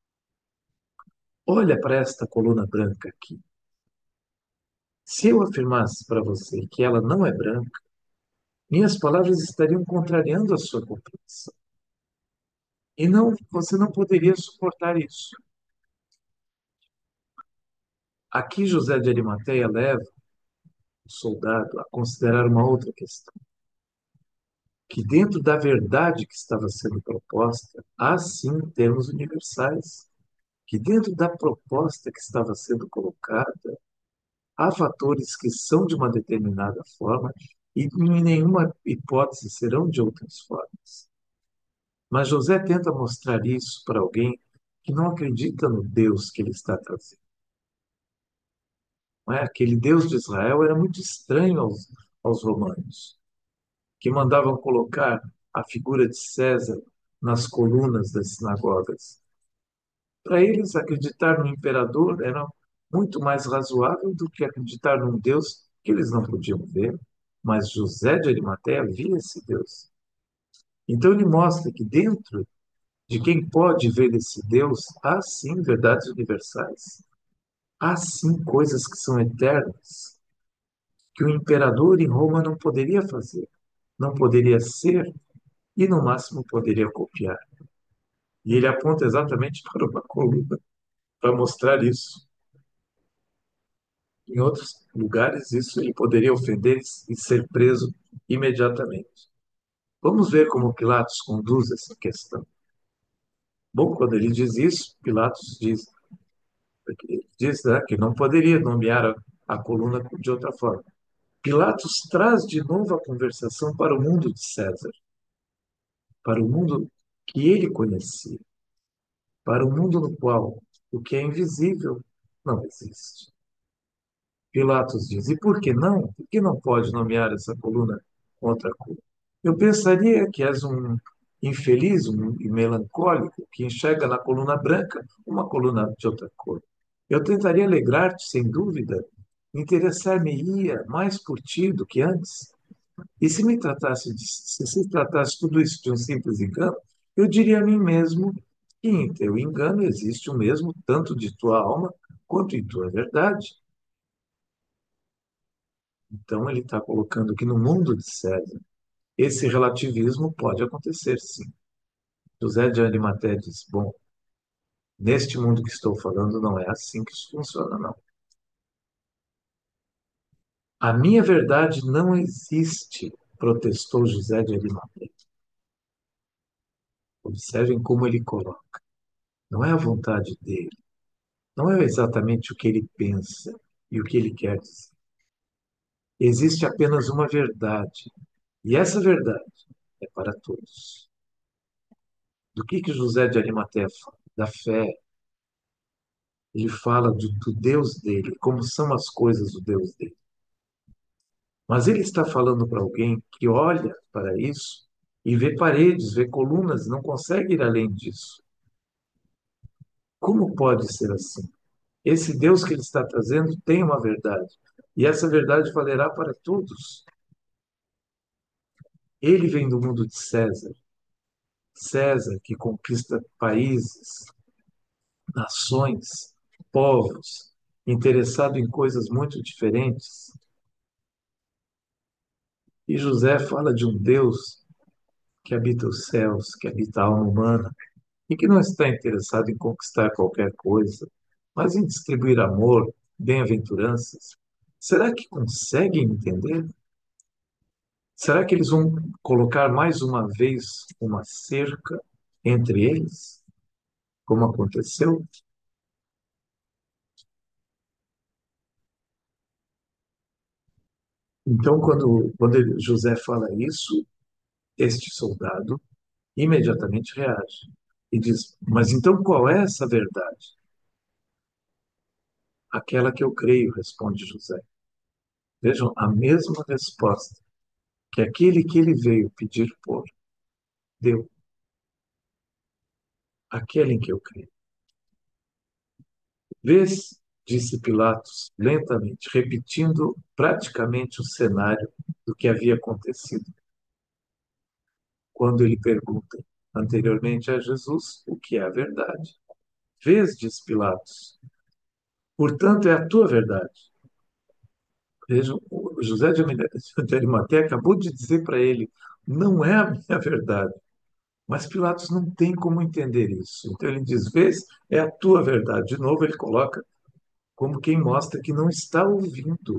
Olha para esta coluna branca aqui. Se eu afirmasse para você que ela não é branca, minhas palavras estariam contrariando a sua compreensão. E não, você não poderia suportar isso. Aqui José de Arimateia leva o soldado a considerar uma outra questão. Que dentro da verdade que estava sendo proposta, há sim termos universais. Que dentro da proposta que estava sendo colocada, há fatores que são de uma determinada forma e em nenhuma hipótese serão de outras formas. Mas José tenta mostrar isso para alguém que não acredita no Deus que ele está trazendo. Não é? Aquele Deus de Israel era muito estranho aos, aos romanos, que mandavam colocar a figura de César nas colunas das sinagogas. Para eles, acreditar no imperador era muito mais razoável do que acreditar num Deus que eles não podiam ver. Mas José de Arimateia via esse Deus. Então ele mostra que dentro de quem pode ver esse Deus, há sim verdades universais. Há sim coisas que são eternas, que o imperador em Roma não poderia fazer, não poderia ser e, no máximo, poderia copiar. E ele aponta exatamente para uma coluna para mostrar isso. Em outros lugares, isso ele poderia ofender e ser preso imediatamente. Vamos ver como Pilatos conduz essa questão. Bom, quando ele diz isso, Pilatos diz, diz né, que não poderia nomear a, a coluna de outra forma. Pilatos traz de novo a conversação para o mundo de César, para o mundo que ele conhecia, para o mundo no qual o que é invisível não existe. Pilatos diz: e por que não? Por que não pode nomear essa coluna com outra cor? Eu pensaria que és um infeliz, um melancólico, que enxerga na coluna branca uma coluna de outra cor. Eu tentaria alegrar-te, sem dúvida, interessar-me-ia mais por ti do que antes. E se me tratasse de, se se tratasse tudo isso de um simples engano, eu diria a mim mesmo que em teu engano existe o mesmo tanto de tua alma quanto em tua verdade. Então ele está colocando que no mundo de César, esse relativismo pode acontecer, sim. José de Arimateia diz, bom, neste mundo que estou falando não é assim que isso funciona, não. A minha verdade não existe, protestou José de Arimateia. Observem como ele coloca. Não é a vontade dele, não é exatamente o que ele pensa e o que ele quer dizer. Existe apenas uma verdade, e essa verdade é para todos. Do que que José de Arimateia fala? Da fé. Ele fala do, do Deus dele, como são as coisas do Deus dele. Mas ele está falando para alguém que olha para isso e vê paredes, vê colunas, não consegue ir além disso. Como pode ser assim? Esse Deus que ele está trazendo tem uma verdade, e essa verdade valerá para todos. Ele vem do mundo de César, César que conquista países, nações, povos, interessado em coisas muito diferentes. E José fala de um Deus que habita os céus, que habita a alma humana, e que não está interessado em conquistar qualquer coisa, mas em distribuir amor, bem-aventuranças. Será que conseguem entender? Será que eles vão colocar mais uma vez uma cerca entre eles, como aconteceu? Então, quando, quando ele- José fala isso, este soldado imediatamente reage e diz: mas então qual é essa verdade? Aquela que eu creio, responde José. Vejam, a mesma resposta que aquele que ele veio pedir por deu, aquele em que eu creio. Vês, disse Pilatos lentamente, repetindo praticamente o cenário do que havia acontecido, quando ele pergunta anteriormente a Jesus o que é a verdade. Vês, diz Pilatos, portanto é a tua verdade. Vejam, o José de Arimateia acabou de dizer para ele, não é a minha verdade. Mas Pilatos não tem como entender isso. Então ele diz, vês, é a tua verdade. De novo ele coloca como quem mostra que não está ouvindo.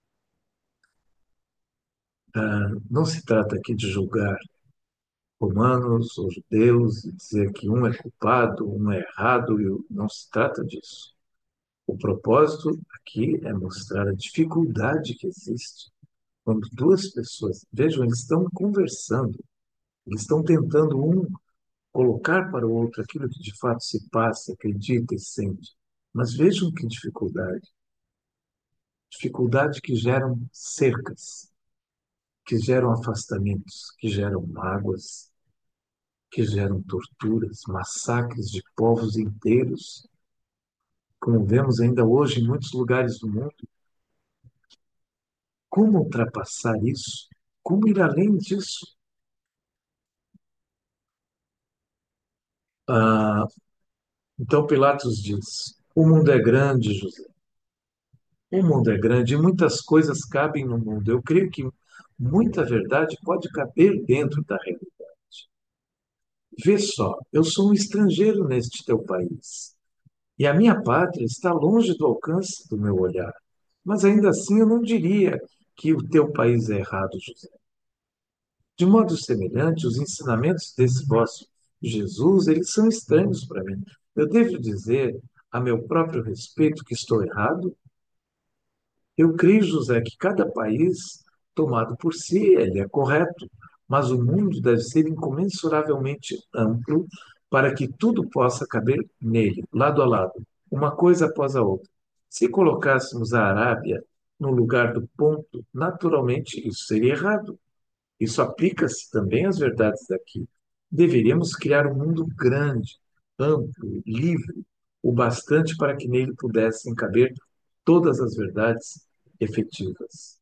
Ah, não se trata aqui de julgar romanos ou judeus e dizer que um é culpado, um é errado, e não se trata disso. O propósito aqui é mostrar a dificuldade que existe quando duas pessoas, vejam, eles estão conversando, eles estão tentando um colocar para o outro aquilo que de fato se passa, acredita e sente. Mas vejam que dificuldade. Dificuldade que geram cercas, que geram afastamentos, que geram mágoas, que geram torturas, massacres de povos inteiros, como vemos ainda hoje em muitos lugares do mundo. Como ultrapassar isso? Como ir além disso? Ah, então Pilatos diz: o mundo é grande, José. O mundo é grande e muitas coisas cabem no mundo. Eu creio que muita verdade pode caber dentro da realidade. Vê só, eu sou um estrangeiro neste teu país e a minha pátria está longe do alcance do meu olhar. Mas ainda assim eu não diria que o teu país é errado, José. De modo semelhante, os ensinamentos desse vosso Jesus, eles são estranhos para mim. Eu devo dizer, a meu próprio respeito, que estou errado? Eu creio, José, que cada país, tomado por si, ele é correto, mas o mundo deve ser incomensuravelmente amplo para que tudo possa caber nele, lado a lado, uma coisa após a outra. Se colocássemos a Arábia no lugar do ponto, naturalmente isso seria errado. Isso aplica-se também às verdades daqui. Deveríamos criar um mundo grande, amplo, livre, o bastante para que nele pudessem caber todas as verdades efetivas.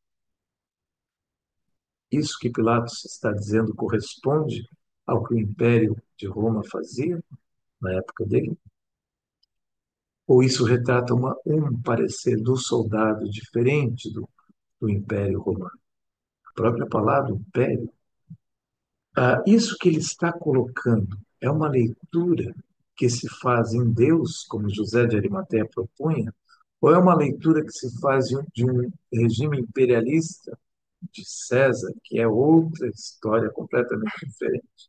Isso que Pilatos está dizendo corresponde ao que o Império de Roma fazia na época dele? Ou isso retrata uma, um parecer do soldado diferente do, do Império Romano? A própria palavra império. Ah, isso que ele está colocando é uma leitura que se faz em Deus, como José de Arimateia propunha, ou é uma leitura que se faz de um, de um regime imperialista de César, que é outra história completamente diferente?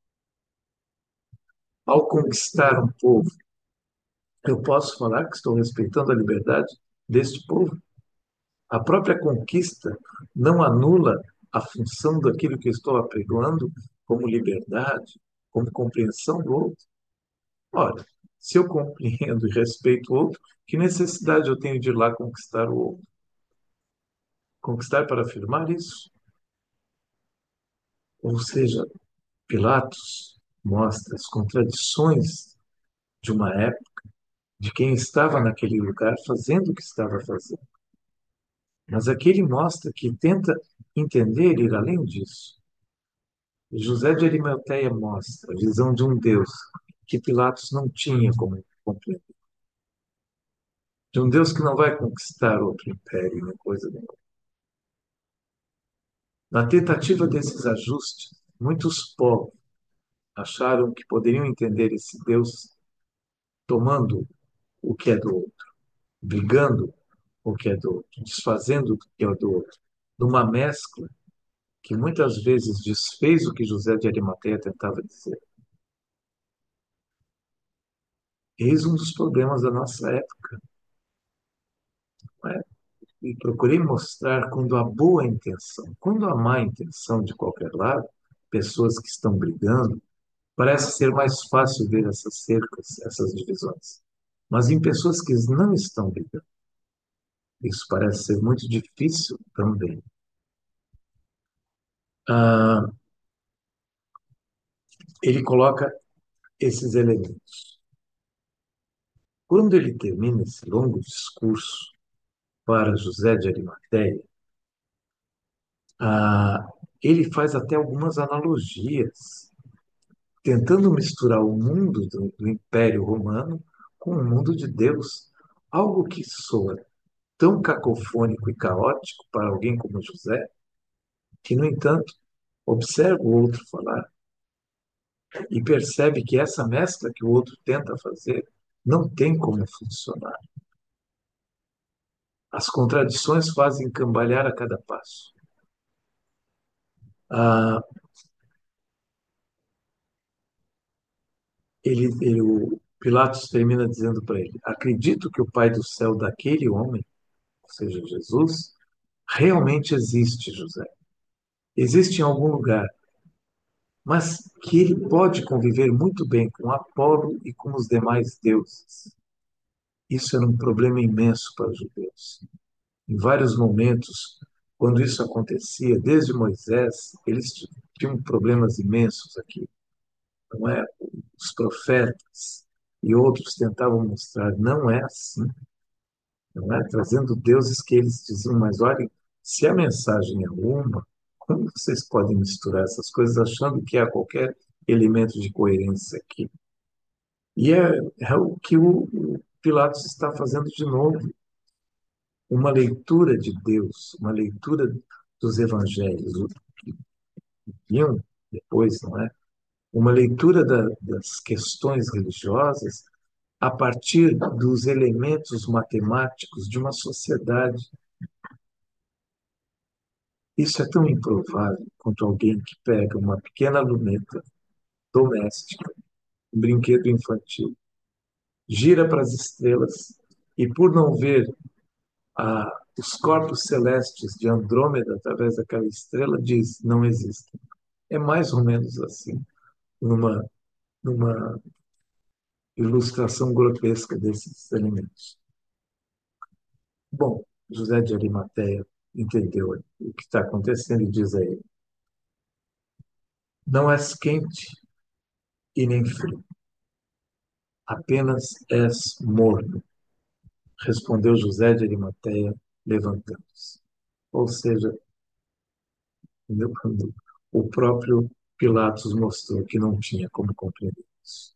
Ao conquistar um povo, eu posso falar que estou respeitando a liberdade deste povo? A própria conquista não anula a função daquilo que eu estou apregando como liberdade, como compreensão do outro. Ora, se eu compreendo e respeito o outro, que necessidade eu tenho de ir lá conquistar o outro? Conquistar para afirmar isso? Ou seja, Pilatos mostra as contradições de uma época, de quem estava naquele lugar fazendo o que estava fazendo. Mas aqui ele mostra que tenta entender e ir além disso. José de Arimateia mostra a visão de um Deus que Pilatos não tinha como compreender. De um Deus que não vai conquistar outro império, nem coisa nenhuma. Na tentativa desses ajustes, muitos povos acharam que poderiam entender esse Deus tomando o que é do outro, brigando o que é do outro, desfazendo o que é do outro, numa mescla que muitas vezes desfez o que José de Arimateia tentava dizer. Eis um dos problemas da nossa época. Não é? E procurei mostrar quando há boa intenção, quando há má intenção de qualquer lado, pessoas que estão brigando, parece ser mais fácil ver essas cercas, essas divisões. Mas em pessoas que não estão brigando, isso parece ser muito difícil também. Ah, ele coloca esses elementos. Quando ele termina esse longo discurso para José de Arimateia, ah, ele faz até algumas analogias, tentando misturar o mundo do, do Império Romano com o mundo de Deus, algo que soa tão cacofônico e caótico para alguém como José, que, no entanto, observa o outro falar e percebe que essa mescla que o outro tenta fazer não tem como funcionar. As contradições fazem cambalhar a cada passo. Ah, ele, ele, o Pilatos termina dizendo para ele: acredito que o Pai do céu daquele homem, ou seja, Jesus, realmente existe, José. Existe em algum lugar. mas que ele pode conviver muito bem com Apolo e com os demais deuses. Isso era um problema imenso para os judeus. Em vários momentos, quando isso acontecia, desde Moisés, eles tinham problemas imensos aqui, não é? Os profetas e outros tentavam mostrar, não é assim, não é? Trazendo deuses que eles diziam, mas olhem, se a mensagem é uma, como vocês podem misturar essas coisas achando que há qualquer elemento de coerência aqui? E é, é o que o, o Pilatos está fazendo de novo. Uma leitura de Deus, uma leitura dos evangelhos, o que vinham depois, não é? Uma leitura da, das questões religiosas a partir dos elementos matemáticos de uma sociedade. Isso é tão improvável quanto alguém que pega uma pequena luneta doméstica, um brinquedo infantil, gira para as estrelas e, por não ver a, os corpos celestes de Andrômeda através daquela estrela, diz: não existem. É mais ou menos assim, numa, numa ilustração grotesca desses elementos. Bom, José de Arimateia entendeu o que está acontecendo e diz a ele: não és quente e nem frio, apenas és morno, respondeu José de Arimateia, levantando-se. Ou seja, o próprio Pilatos mostrou que não tinha como compreender isso.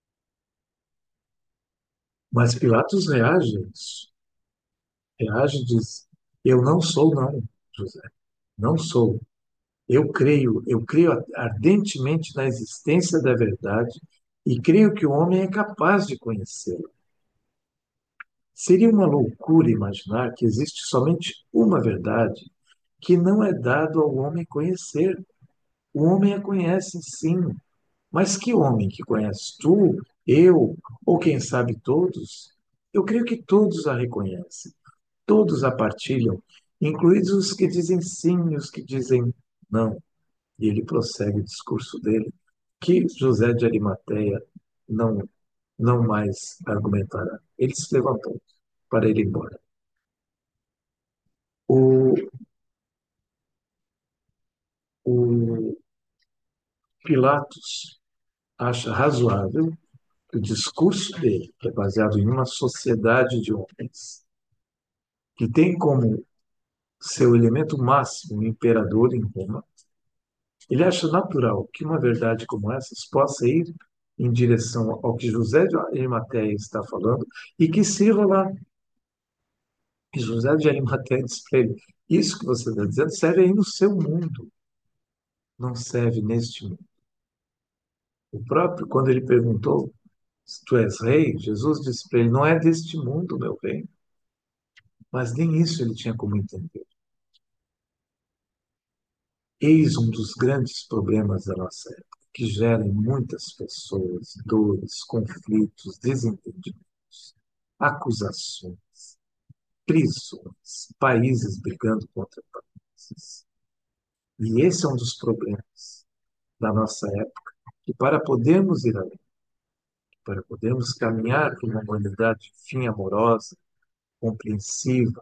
Mas Pilatos reage a isso. Reage e diz: eu não sou, não, José. Não sou. Eu creio, eu creio ardentemente na existência da verdade e creio que o homem é capaz de conhecê-la. Seria uma loucura imaginar que existe somente uma verdade que não é dado ao homem conhecer. O homem a conhece, sim. Mas que homem que conhece tu, eu, ou quem sabe todos? Eu creio que todos a reconhecem, todos a partilham, incluídos os que dizem sim e os que dizem não. E ele prossegue o discurso dele, que José de Arimateia não, não mais argumentará. Ele se levantou para ir embora. O, o Pilatos acha razoável que o discurso dele, que é baseado em uma sociedade de homens, que tem como seu elemento máximo o imperador em Roma, ele acha natural que uma verdade como essa possa ir em direção ao que José de Arimateia está falando e que sirva lá. E José de Arimateia diz para ele: isso que você está dizendo serve aí no seu mundo, não serve neste mundo. O próprio, quando ele perguntou se tu és rei, Jesus disse para ele: não é deste mundo, meu reino. Mas nem isso ele tinha como entender. Eis um dos grandes problemas da nossa época, que gera em muitas pessoas dores, conflitos, desentendimentos, acusações, prisões, países brigando contra países. E esse é um dos problemas da nossa época, que para podermos ir além, para podermos caminhar para uma humanidade, enfim, amorosa, compreensiva,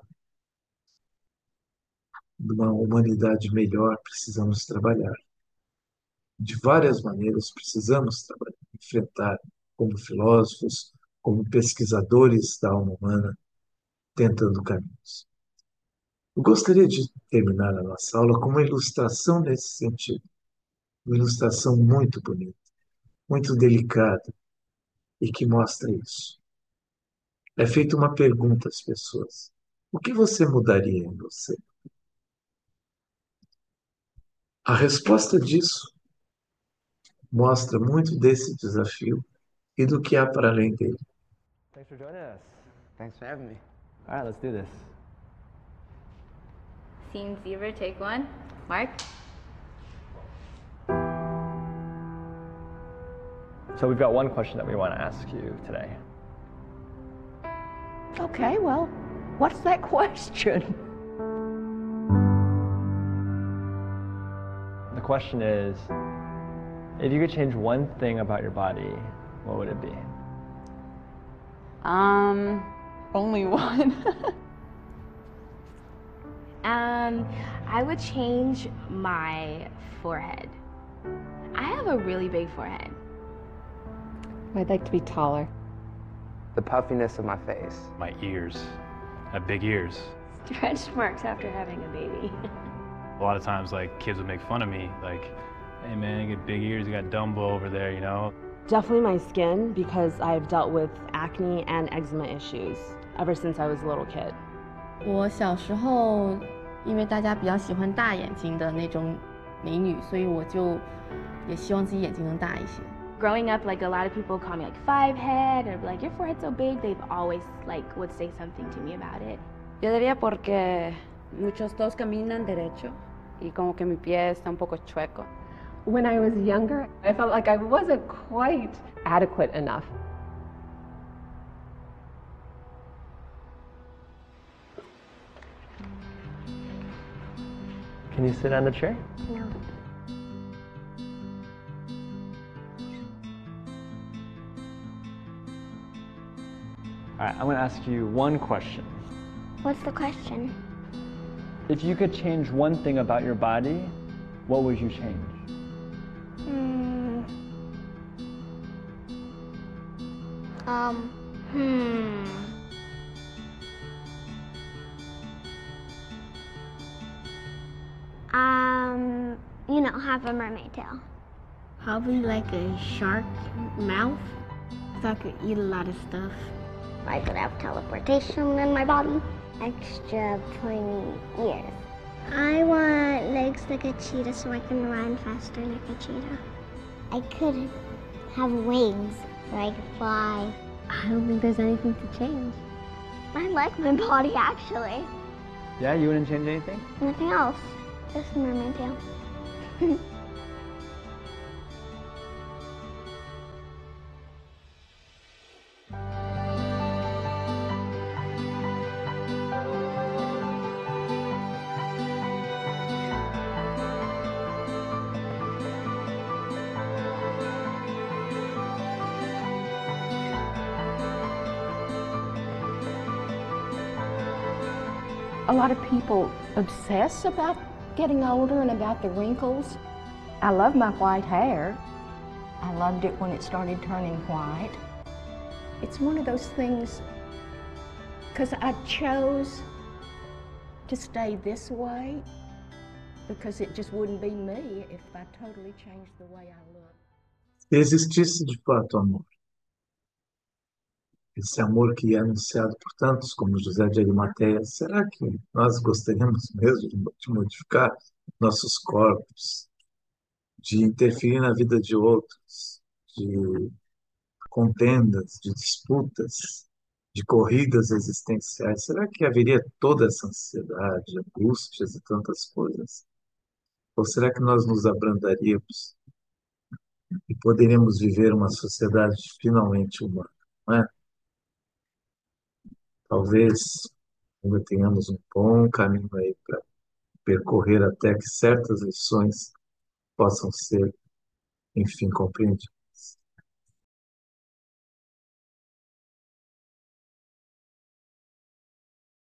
de uma humanidade melhor, precisamos trabalhar. De várias maneiras precisamos trabalhar, enfrentar, como filósofos, como pesquisadores da alma humana, tentando caminhos. Eu gostaria de terminar a nossa aula com uma ilustração nesse sentido, uma ilustração muito bonita, muito delicada e que mostra isso. É feita uma pergunta às pessoas: o que você mudaria em você? A resposta disso mostra muito desse desafio e do que há para além dele. Thanks for joining us. Thanks for having me. All right, let's do this. Scene zero, take one. Mark? So we've got one question that we want to ask you today. Okay, well, what's that question? The question is, If you could change one thing about your body, what would it be? Um, only one. um, I would change my forehead. I have a really big forehead. I'd like to be taller. The puffiness of my face. My ears. I have big ears. Stretch marks after having a baby. A lot of times, like, kids would make fun of me, like, hey man, you get big ears, you got Dumbo over there, you know? Definitely my skin, because I've dealt with acne and eczema issues ever since I was a little kid. 我小时候，因为大家比较喜欢大眼睛的那种美女，所以我就也希望自己眼睛能大一些。 Growing up, like a lot of people call me like five head or like your forehead's so big. They've always like would say something to me about it. Yo diría porque muchos todos caminan derecho y como que mi pie está un poco chueco. When I was younger, I felt like I wasn't quite adequate enough. Can you sit on the chair? No. All right, I'm going to ask you one question. What's the question? If you could change one thing about your body, what would you change? Hmm. Um, hmm. Um, you know, have a mermaid tail. Probably like a shark mouth, so I could eat a lot of stuff. I could have teleportation in my body. Extra pointy ears. I want legs like a cheetah so I can run faster like a cheetah. I could have wings so I could fly. I don't think there's anything to change. I like my body actually. Yeah, you wouldn't change anything? Nothing else. Just a mermaid tail. A lot of people obsess about getting older and about the wrinkles. I love my white hair. I loved it when it started turning white. It's one of those things, because I chose to stay this way, because it just wouldn't be me if I totally changed the way I look. Se existisse de fato amor, esse amor que é anunciado por tantos como José de Arimateia, será que nós gostaríamos mesmo de modificar nossos corpos, de interferir na vida de outros, de contendas, de disputas, de corridas existenciais? Será que haveria toda essa ansiedade, angústias e tantas coisas? Ou será que nós nos abrandaríamos e poderíamos viver uma sociedade finalmente humana, não é? Talvez ainda tenhamos um bom caminho aí para percorrer até que certas lições possam ser, enfim, compreendidas.